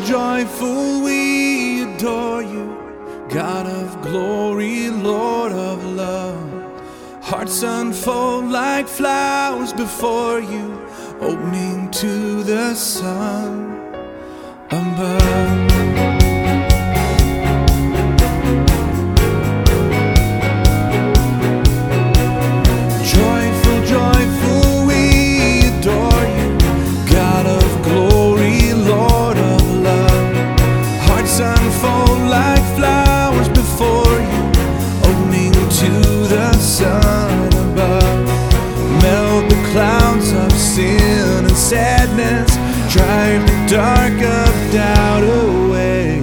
joyful, we adore you, God of glory, Lord of love. Hearts unfold like flowers before you, opening to the sun above. Clouds of sin and sadness, drive the dark of doubt away.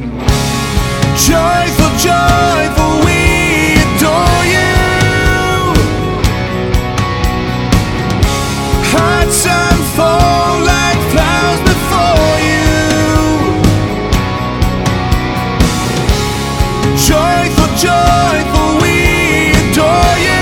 Joyful, joyful, we adore you. Hearts unfold like flowers before you. Joyful, joyful, we adore you.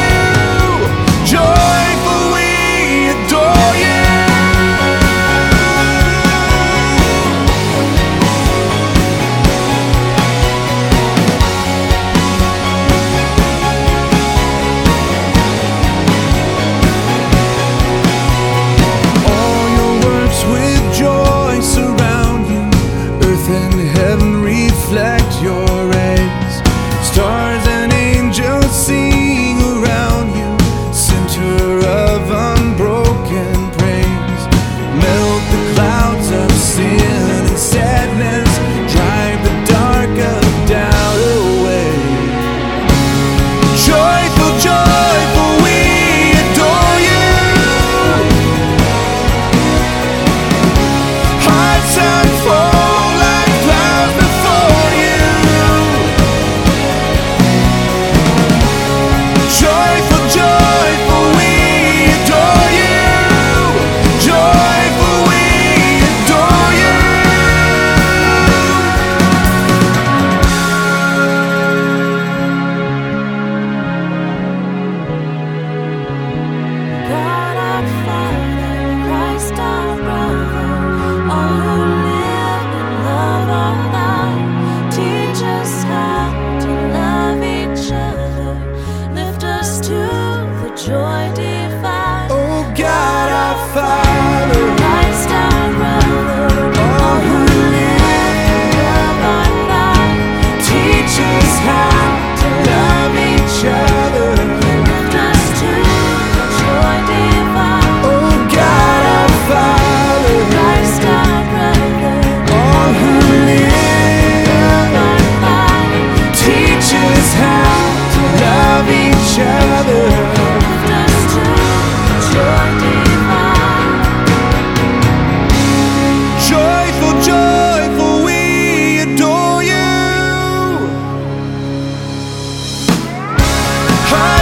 Reflect your rays, stars and angels sing around you, center of unbroken praise. Melt the clouds of sin and sadness, drive the dark of doubt away. Joyful, joyful, we adore you. Hearts unfold. Joy divine, oh God our Father, Christ our brother, all who live love our life, teach us how to love each other, lift us to the joy divine, oh God our Father, Christ our brother, all who live love our life, teach us how to love each other. Joyful, joyful, we adore you.